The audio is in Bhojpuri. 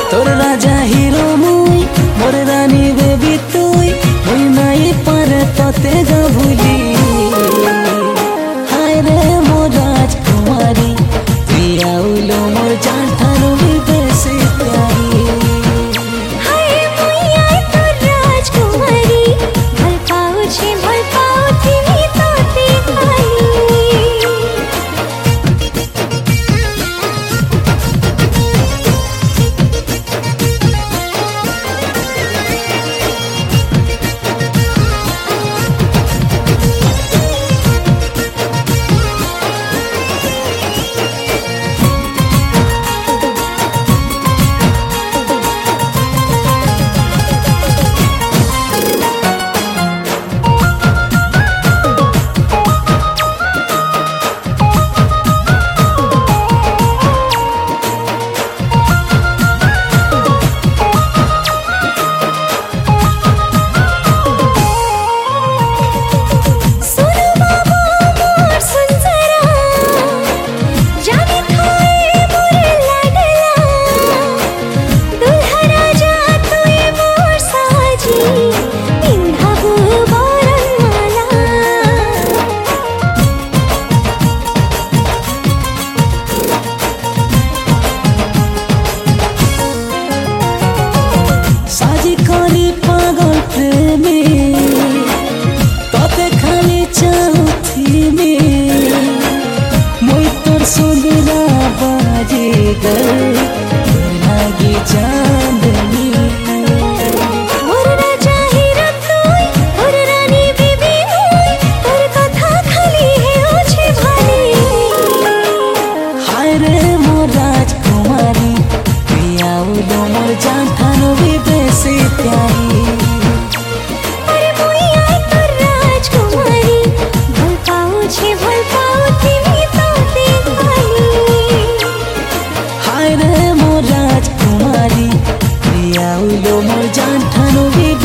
তোর রাজা হিরো মুই মোর রানী বেবি তুই মুই নাই পারে তোতে গা ভুলি হায় রে মোর রাজকুমারী তুই আউলো মোর জান ঠানো বেশি প্যারি हाय मुइया तोर राजकुमारी भल पाओ तिमी तोते खाली সাজি করি পাগল প্রেমে তোতে খালি চাউথিমে মই তোর সুন্দরা বাজে গল লাগি চাঁদনি मोर राजा हीरा तुई मोर रानी बेबी मुई तोर कथा खाली है ओछे भाली हाय रे मोर राजकुमारी তুই আউলো মোর জান ঠানো বেশি প্যারি अरे मुइया तोर राजकुमारी भल पाओ तिमी तोते खाली हाय रे मोर राजकुमारी তুই আউলো মোর জান ঠানো